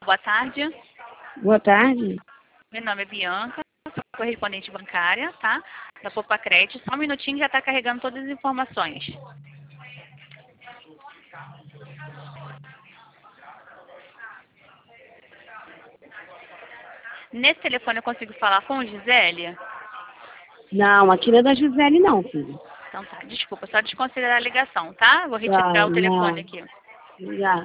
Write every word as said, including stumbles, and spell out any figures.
Boa tarde. Boa tarde. Meu nome é Bianca, sou correspondente bancária, tá? Da Popacred. Só um minutinho que já está carregando todas as informações. Nesse telefone eu consigo falar com o Gisele? Não, aqui não é da Gisele não, filho. Então tá, desculpa, só desconsiderar a ligação, tá? Vou retirar Tá, o telefone não. aqui. Já.